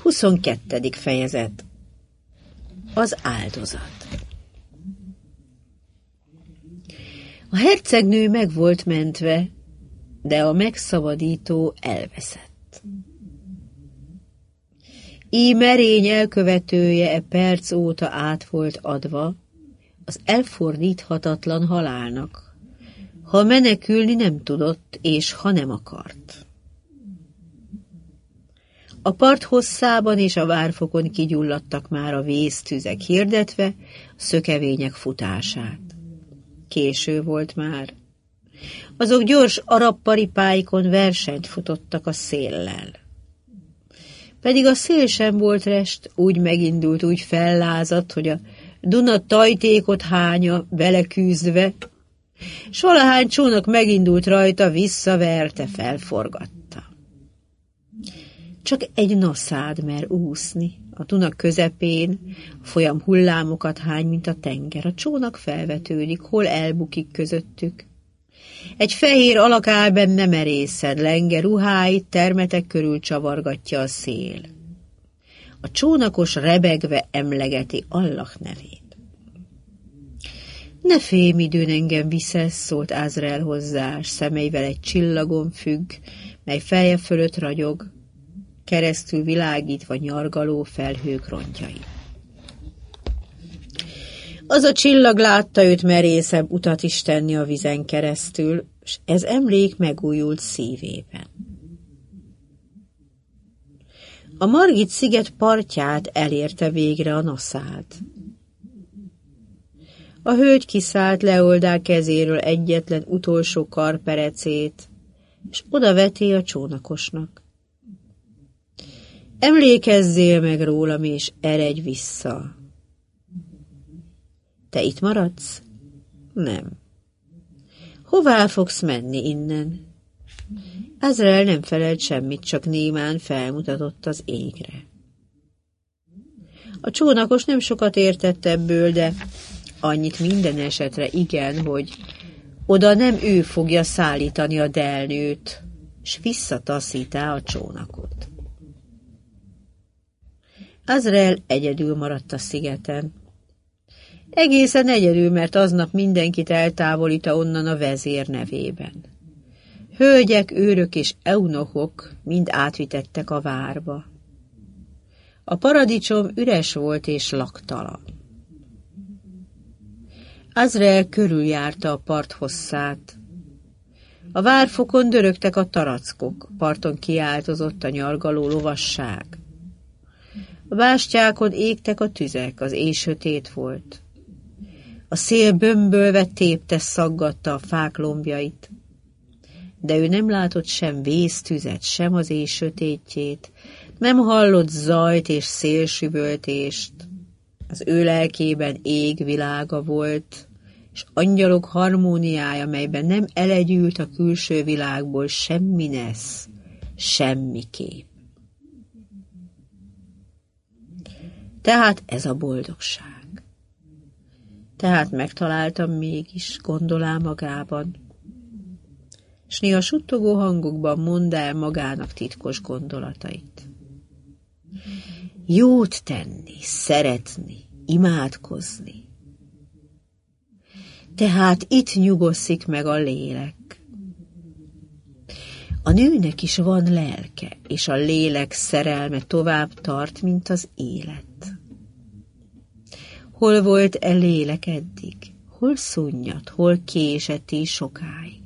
22. fejezet. Az áldozat. A hercegnő meg volt mentve, de a megszabadító elveszett. Ím merény elkövetője e perc óta át volt adva az elfordíthatatlan halálnak, ha menekülni nem tudott, és ha nem akart. A part hosszában és a várfokon kigyulladtak már a vésztüzek, hirdetve a szökevények futását. Késő volt már. Azok gyors arab paripáikon versenyt futottak a széllel. Pedig a szél sem volt rest, úgy megindult, úgy fellázadt, hogy a Duna tajtékot hánya vele küzdve, s valahány csónak megindult rajta, visszaverte, felforgatta. Csak egy naszád mer úszni, a Duna közepén, a folyam hullámokat hány, mint a tenger, a csónak felvetődik, hol elbukik közöttük. Egy fehér alak áll benne merészen, lenge ruháit termetek körül csavargatja a szél. A csónakos rebegve emlegeti Allah nevét. Ne félj, midőn engem viszesz, szólt Azrael hozzá, szemeivel egy csillagon függ, mely feje fölött ragyog, keresztül világítva nyargaló felhők rongyai. Az a csillag látta őt merészebb utat is tenni a vizen keresztül, s ez emlék megújult szívében. A Margit sziget partját elérte végre a naszád. A hölgy kiszállt Leoldá kezéről egyetlen utolsó karperecét, és odaveti a csónakosnak. Emlékezzél meg rólam, és eredj vissza. Te itt maradsz? Nem. Hová fogsz menni innen? Azrael nem felelt semmit, csak némán felmutatott az égre. A csónakos nem sokat értett ebből, de annyit minden esetre igen, hogy oda nem ő fogja szállítani a delnőt, s visszataszítá a csónakot. Azrael egyedül maradt a szigeten. Egészen egyedül, mert aznap mindenkit eltávolíta onnan a vezér nevében. Hölgyek, őrök és eunuchok mind átvitettek a várba. A paradicsom üres volt és laktalan. Azrael körüljárta a part hosszát. A várfokon dörögtek a tarackok, parton kiáltozott a nyargaló lovasság. A bástyákon égtek a tüzek, az éj sötét volt. A szél bömbölve tépte, szaggatta a fák lombjait. De ő nem látott sem vésztüzet, sem az éj sötétjét, nem hallott zajt és szélsüvöltést. Az ő lelkében ég világa volt, és angyalok harmóniája, melyben nem elegyült a külső világból semmi nesz, semmi kép. Tehát ez a boldogság. Tehát megtaláltam mégis, gondolá magában, s néha suttogó hangokban mondd el magának titkos gondolatait. Jót tenni, szeretni, imádkozni. Tehát itt nyugosszik meg a lélek. A nőnek is van lelke, és a lélek szerelme tovább tart, mint az élet. Hol volt e lélek eddig? Hol szunnyadt, hol késett is sokáig?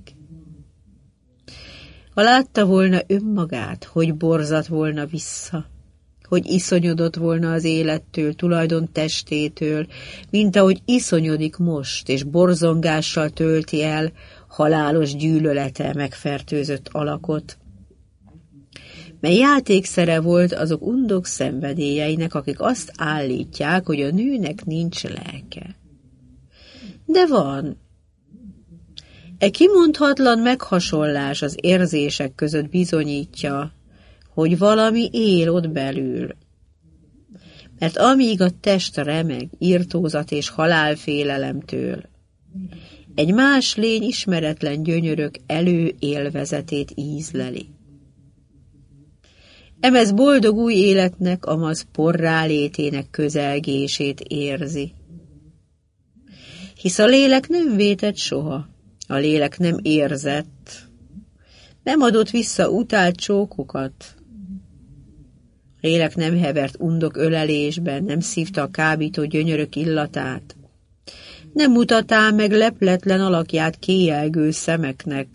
Ha látta volna önmagát, hogy borzat volna vissza, hogy iszonyodott volna az élettől, tulajdon testétől, mint ahogy iszonyodik most, és borzongással tölti el halálos gyűlölete megfertőzött alakot, mely játékszere volt azok undok szenvedélyeinek, akik azt állítják, hogy a nőnek nincs lelke. De van. E kimondhatlan meghasonlás az érzések között bizonyítja, hogy valami él ott belül. Mert amíg a test remeg, irtózat és halálfélelemtől, egy más lény ismeretlen gyönyörök előélvezetét ízleli. Emez boldog új életnek, amaz porrá létének közelgését érzi. Hisz a lélek nem vétett soha, a lélek nem érzett, nem adott vissza utált csókokat. A lélek nem hevert undok ölelésben, nem szívta a kábító gyönyörök illatát, nem mutatá meg lepletlen alakját kéjelgő szemeknek.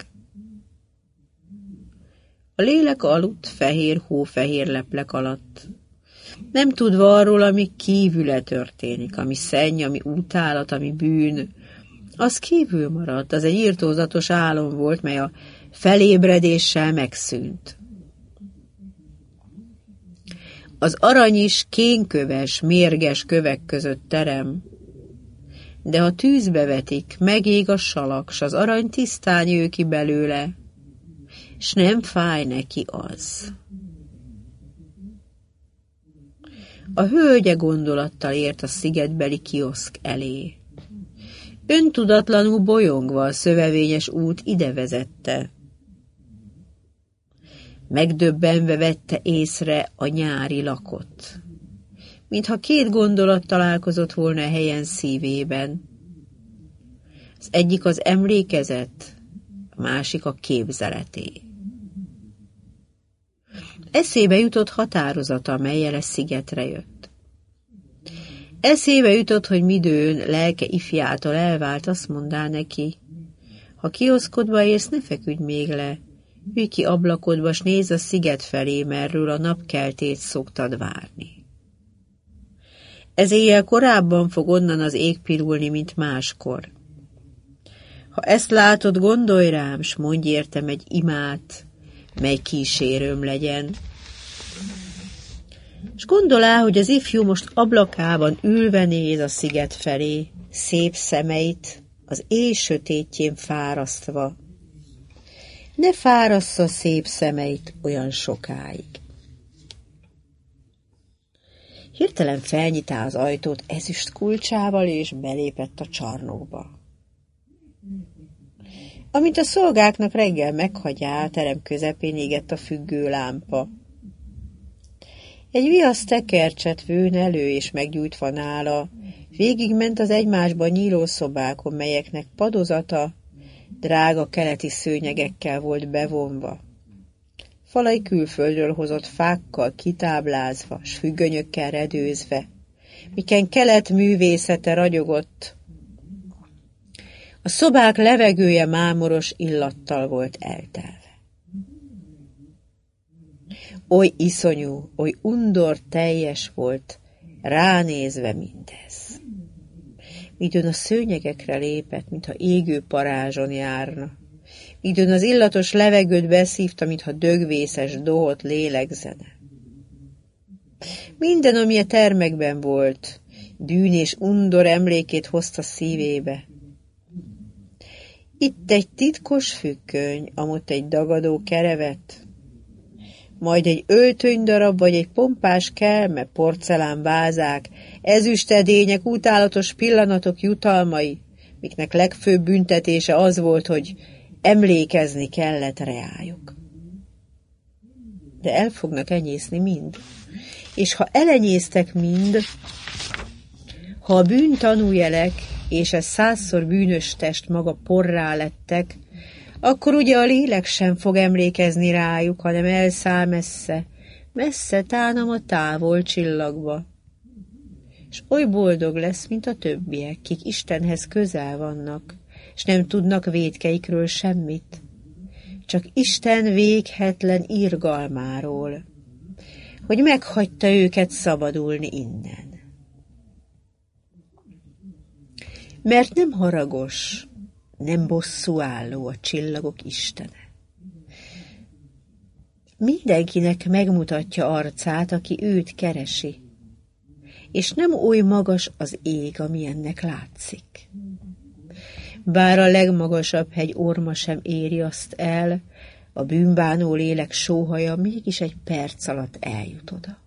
A lélek aludt fehér hófehér leplek alatt, nem tudva arról, ami kívüle történik, ami szenny, ami utálat, ami bűn. Az kívül maradt, az egy irtózatos álom volt, mely a felébredéssel megszűnt. Az arany is kénköves, mérges kövek között terem, de ha tűzbe vetik, megég a salak, s az arany tisztán jő ki belőle, s nem fáj neki az. A hölgye gondolattal ért a szigetbeli kioszk elé. Öntudatlanul bolyongva a szövevényes út ide vezette. Megdöbbenve vette észre a nyári lakot, mintha két gondolat találkozott volna a helyen szívében. Az egyik az emlékezet, a másik a képzeleté. Eszébe jutott határozata, mellyel a szigetre jött. Eszébe jutott, hogy midőn lelke ifjától elvált, azt mondá neki, ha kioszkodba érsz, ne feküdj még le, ülj ki ablakodba, s nézz a sziget felé, merről a napkeltét szoktad várni. Ez éjjel korábban fog onnan az ég pirulni, mint máskor. Ha ezt látod, gondolj rám, s mondj értem egy imát, mely kísérőm legyen. S gondolá, hogy az ifjú most ablakában ülve néz a sziget felé, szép szemeit az éj sötétjén fárasztva. Ne fárassza szép szemeit olyan sokáig. Hirtelen felnyitá az ajtót ezüst kulcsával, és belépett a csarnokba. Amint a szolgáknak reggel meghagyá, a terem közepén égett a függő lámpa. Egy viasz tekercset vőn elő, és meggyújtva nála, végigment az egymásba nyíló szobákon, melyeknek padozata drága keleti szőnyegekkel volt bevonva. Falai külföldről hozott fákkal kitáblázva, s függönyökkel redőzve, miken kelet művészete ragyogott. A szobák levegője mámoros illattal volt eltelve. Oly iszonyú, oly undor teljes volt ránézve mindez. Midőn a szőnyegekre lépett, mintha égő parázson járna. Midőn az illatos levegőt beszívta, mintha dögvészes dohot lélegzene. Minden, ami a termekben volt, bűn és undor emlékét hozta szívébe. Itt egy titkos függöny, amott egy dagadó kerevet, majd egy öltönydarab vagy egy pompás kelme, porcelánvázák, ezüstedények, utálatos pillanatok jutalmai, miknek legfőbb büntetése az volt, hogy emlékezni kellett reájuk. De el fognak enyészni mind, és ha elenyésztek mind, ha a bűn tanújelek és a 100-szor bűnös test maga porrá lettek, akkor ugye a lélek sem fog emlékezni rájuk, hanem elszáll messze, messze tánam a távol csillagba. És oly boldog lesz, mint a többiek, kik Istenhez közel vannak, és nem tudnak vétkeikről semmit, csak Isten véghetlen irgalmáról, hogy meghagyta őket szabadulni innen. Mert nem haragos, nem bosszúálló a csillagok Istene. Mindenkinek megmutatja arcát, aki őt keresi, és nem oly magas az ég, amilyennek látszik. Bár a legmagasabb hegy orma sem éri azt el, a bűnbánó lélek sóhaja mégis egy perc alatt eljut oda.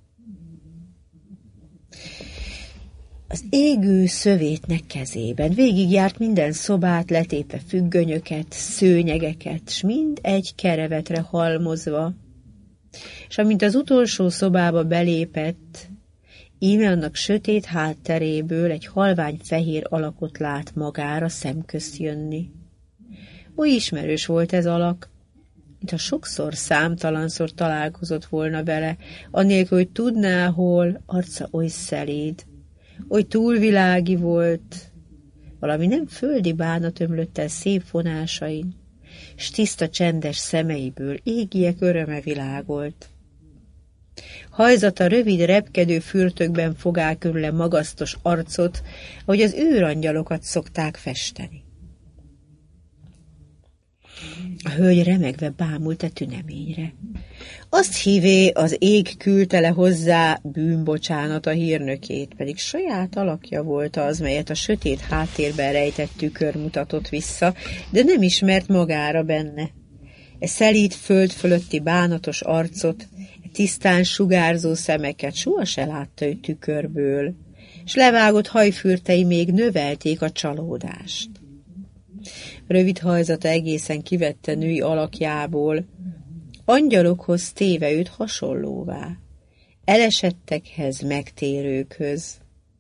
Az égő szövétnek kezében végigjárt minden szobát, letépve függönyöket, szőnyegeket, s mind egy kerevetre halmozva, És amint az utolsó szobába belépett, íme annak sötét hátteréből egy halvány fehér alakot lát magára szemközt jönni. Oly ismerős volt ez alak, mintha sokszor, számtalanszor találkozott volna vele, annélkül, hogy tudná, hol. Arca oly szeléd, oly túlvilági volt, valami nem földi bánat ömlött el szép vonásain, s tiszta csendes szemeiből égiek öröme világolt. Hajzata rövid, repkedő fürtökben fogál körüle magasztos arcot, ahogy az őrangyalokat szokták festeni. A hölgy remegve bámult a tüneményre. Azt hívé, az ég küldte le hozzá bűnbocsánat a hírnökét, pedig saját alakja volt az, melyet a sötét háttérben rejtett tükör mutatott vissza, de nem ismert magára benne. E szelíd föld fölötti bánatos arcot, e tisztán sugárzó szemeket soha se látta ő tükörből, s levágott hajfürtei még növelték a csalódást. Rövid hajzata egészen kivette női alakjából, angyalokhoz téve őt hasonlóvá, elesettekhez, megtérőkhöz.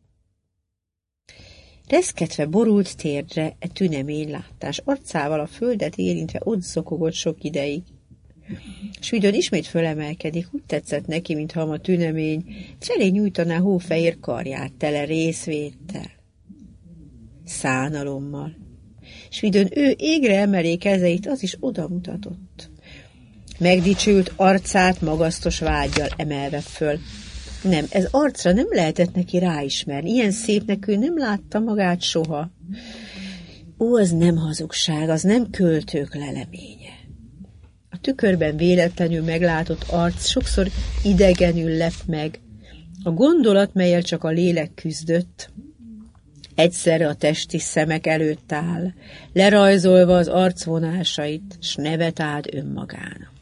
Reszketve borult térdre e tünemény láttás, arcával a földet érintve ott zokogott sok ideig. S midőn ismét fölemelkedik, úgy tetszett neki, mintha a tünemény felé nyújtaná hófehér karját tele részvéttel, szánalommal. S midőn ő égre emeli kezeit, az is oda mutatott. Megdicsült arcát magasztos vággyal emelve föl. Nem, ez arcra nem lehetett neki ráismerni, ilyen szépnek ő nem látta magát soha. Ó, az nem hazugság, az nem költők leleménye. A tükörben véletlenül meglátott arc sokszor idegenül lep meg. A gondolat, mellyel csak a lélek küzdött, egyszerre a testi szemek előtt áll, lerajzolva az arcvonásait, s nevet áld önmagának.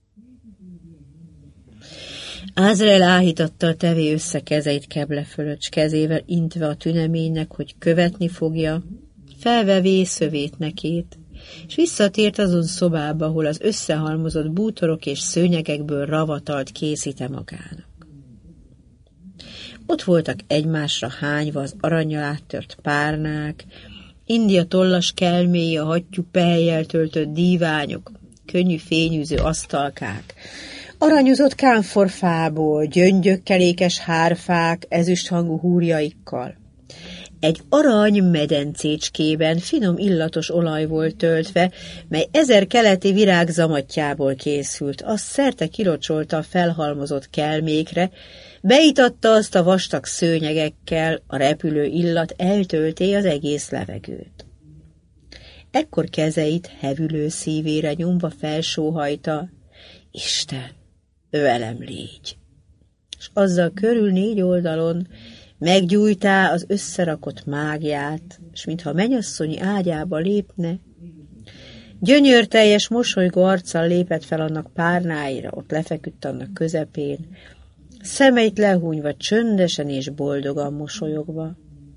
Ázrael áhítatta a tevé összekezeit keble fölött, s kezével intve a tüneménynek, hogy követni fogja, felve vészövét nekét, és visszatért azon szobába, ahol az összehalmozott bútorok és szőnyegekből ravatalt készíte magának. Ott voltak egymásra hányva az arannyal áttört párnák, India tollas kelméi, a hattyú pehelyjel töltött díványok, könnyű fényűző asztalkák, aranyozott kámforfából, gyöngyökkelékes hárfák ezüsthangú húrjaikkal. Egy arany medencécskében finom illatos olaj volt töltve, mely 1000 keleti virág zamatjából készült, azt szerte kilocsolta a felhalmozott kelmékre, beitatta azt a vastag szőnyegekkel, a repülő illat eltölté az egész levegőt. Ekkor kezeit hevülő szívére nyomva felsóhajta: Isten, velem légy! És azzal körül 4 oldalon meggyújtá az összerakott mágiát, s mintha mennyasszonyi ágyába lépne, gyönyörteljes, mosolygó arccal lépett fel annak párnáira, ott lefeküdt annak közepén, szemeit lehúnyva, csöndesen és boldogan mosolyogva.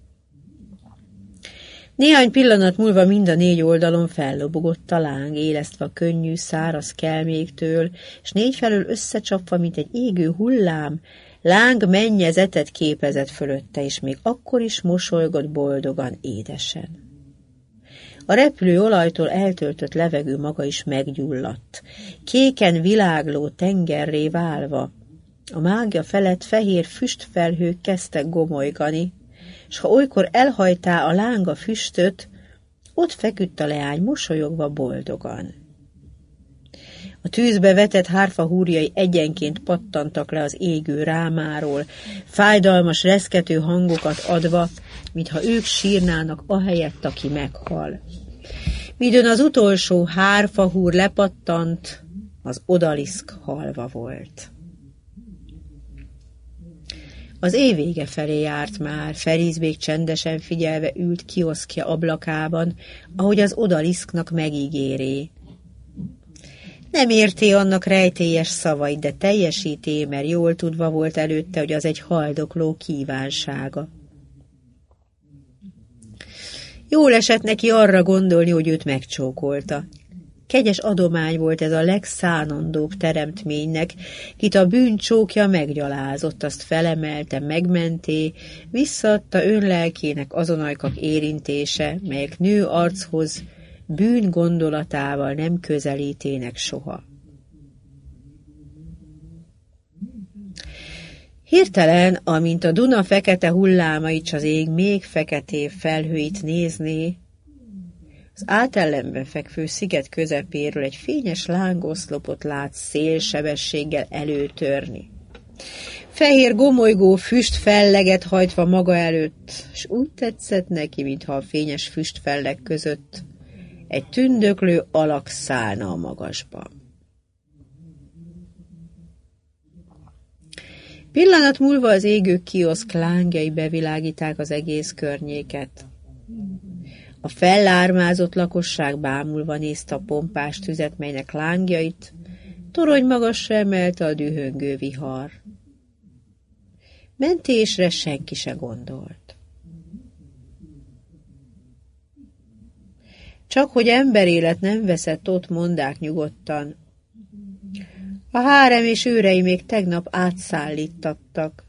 Néhány pillanat múlva mind a 4 oldalon fellobogott a láng, élesztve a könnyű, száraz kelméktől, és 4 felől összecsapva, mint egy égő hullám, láng mennyezetet képezett fölötte, és még akkor is mosolygott boldogan, édesen. A repülő olajtól eltöltött levegő maga is meggyulladt, kéken világló tengerré válva. A mágia felett fehér füstfelhők kezdtek gomolygani, s ha olykor elhajtá a láng füstöt, ott feküdt a leány mosolyogva boldogan. A tűzbe vetett hárfahúrjai egyenként pattantak le az égő rámáról, fájdalmas, reszkető hangokat adva, mintha ők sírnának ahelyett, aki meghal. Midőn az utolsó hárfahúr lepattant, az odaliszk halva volt. Az év vége felé járt már, Ferizbék csendesen figyelve ült kioszkja ablakában, ahogy az odaliszknak megígéri. Nem érté annak rejtélyes szavait, de teljesíté, mert jól tudva volt előtte, hogy az egy haldokló kívánsága. Jól esett neki arra gondolni, hogy őt megcsókolta. Kegyes adomány volt ez a legszánandóbb teremtménynek, kit a bűn csókja meggyalázott, azt felemelte, megmenté, visszaadta önlelkének azon ajkak érintése, melyek nő archoz bűn gondolatával nem közelítének soha. Hirtelen, amint a Duna fekete hullámait s az ég még feketébb felhőit nézné, az átellenben fekvő sziget közepéről egy fényes lángoszlopot lát szélsebességgel előtörni. Fehér gomolygó füstfelleget hajtva maga előtt, s úgy tetszett neki, mintha a fényes füstfelleg között egy tündöklő alak szállna a magasba. Pillanat múlva az égő kioszk lángjai bevilágíták az egész környéket. A fellármázott lakosság bámulva nézte a pompás tüzet, melynek lángjait torony magasra emelte a dühöngő vihar. Mentésre senki se gondolt. Csak hogy emberélet nem veszett ott, mondák nyugodtan. A hárem és őrei még tegnap átszállítattak.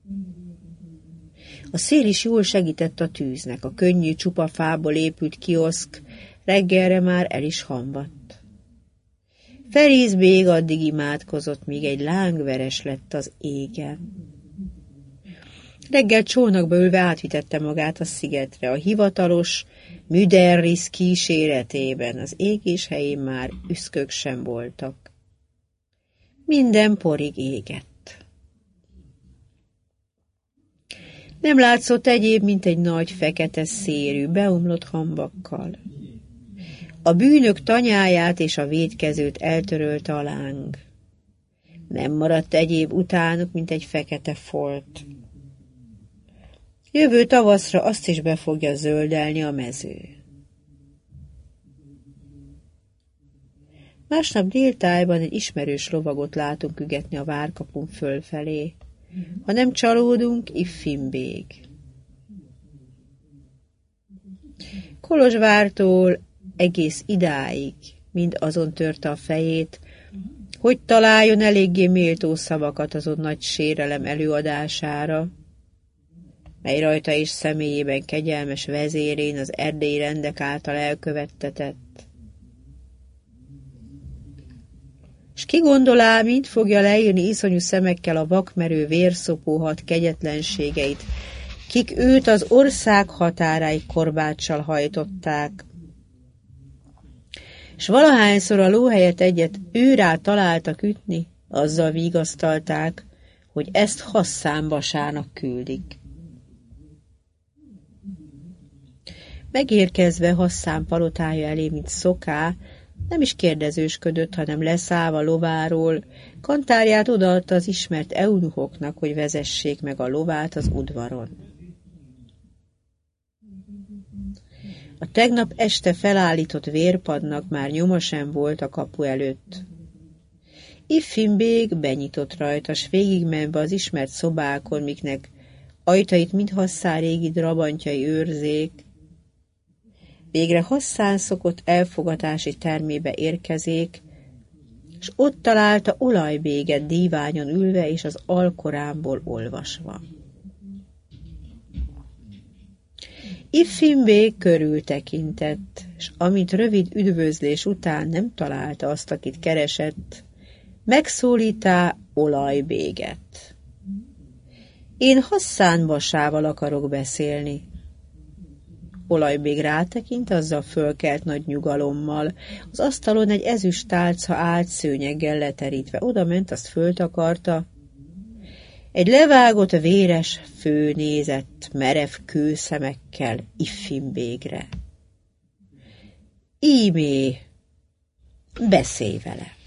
A szél is jól segített a tűznek, a könnyű csupa fából épült kioszk reggelre már el is hamvadt. Feríz bég addig imádkozott, míg egy láng veres lett az égen. Reggel csónakba ülve átvitette magát a szigetre, a hivatalos Müderris kíséretében. Az égés helyén már üszkök sem voltak. Minden porig égett. Nem látszott egyéb, mint egy nagy fekete szérű, beomlott hamvakkal. A bűnök tanyáját és a vétkezőt eltörölte a láng. Nem maradt egyéb utánuk, mint egy fekete folt. Jövő tavaszra azt is be fogja zöldelni a mező. Másnap déltájban egy ismerős lovagot látunk ügetni a várkapun fölfelé. Ha nem csalódunk, Iffim bég. Kolozsvártól egész idáig mind azon törte a fejét, hogy találjon eléggé méltó szavakat azon nagy sérelem előadására, mely rajta és személyében kegyelmes vezérén az erdélyi rendek által elkövettetett. S ki gondolá, mint fogja leírni iszonyú szemekkel a vakmerő vérszopóhat kegyetlenségeit, kik őt az ország határáig korbáccsal hajtották. S valahányszor a lóhelyet egyet őrá találtak ütni, azzal vigasztalták, hogy ezt Hasszán Basának küldik. Megérkezve Hasszán palotája elé, mint szoká, nem is kérdezősködött, hanem leszállva lováról, kantárját odaadta az ismert eunuchoknak, hogy vezessék meg a lovát az udvaron. A tegnap este felállított vérpadnak már nyoma sem volt a kapu előtt. Iffim bég benyitott rajta, s végigmenve az ismert szobákon, miknek ajtait mind Hasszán régi drabantjai őrzék, végre Hasszán szokott elfogatási termébe érkezék, s ott találta olajbéget díványon ülve és az Alkoránból olvasva. Iffim bég körültekintett, s amint rövid üdvözlés után nem találta azt, akit keresett, megszólítá olajbéget. Én Hasszán Basával akarok beszélni. Olajbég rátekint, azzal fölkelt nagy nyugalommal. Az asztalon egy ezüst tálca állt szőnyeggel leterítve. Oda ment, azt föltakarta. Egy levágott véres fő nézett merev kőszemekkel Iffim bégre. Ímé, beszélj vele!